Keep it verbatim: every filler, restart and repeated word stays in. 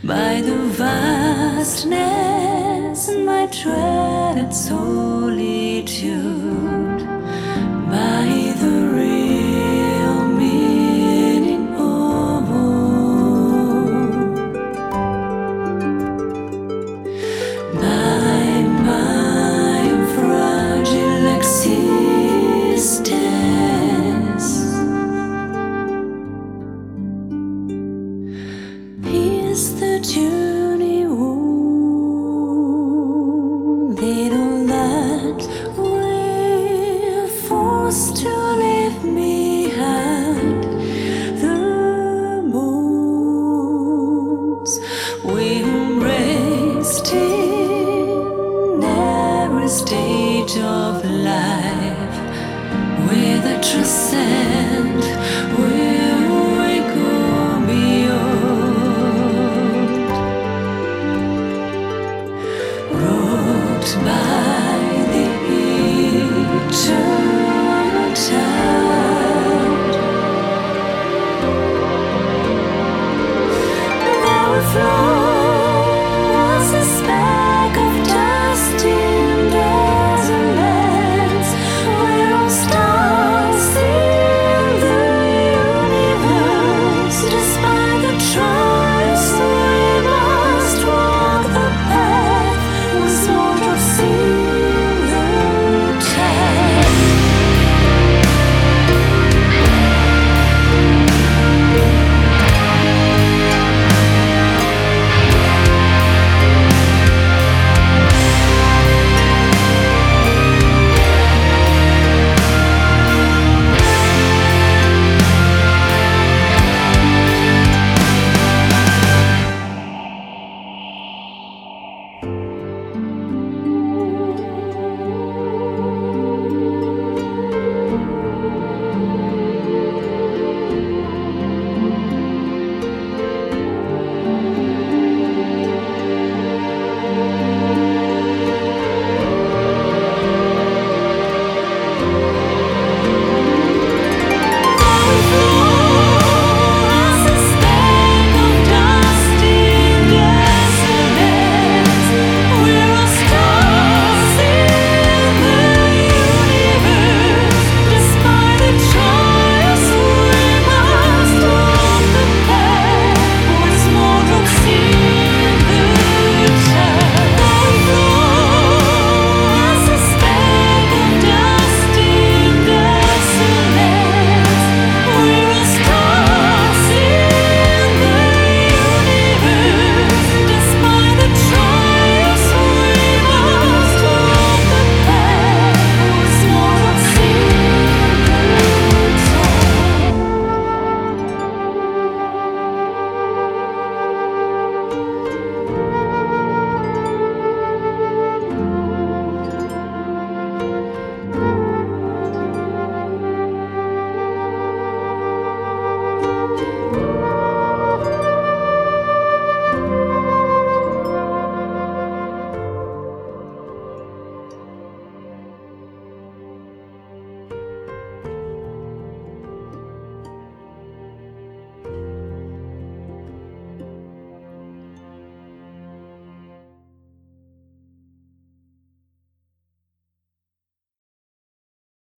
by the vastness and my dreaded solitude, by the real meaning of all, by my fragile existence. Is the journey wounded or that we're forced to leave behind the moons we embraced in every stage of life, with a transcend where we go beyond, rocked by the eternal tide. There we float as a speck of dust in desert lands, where all stars in the universe, despite the trials we must walk the path, with small drops in the tide.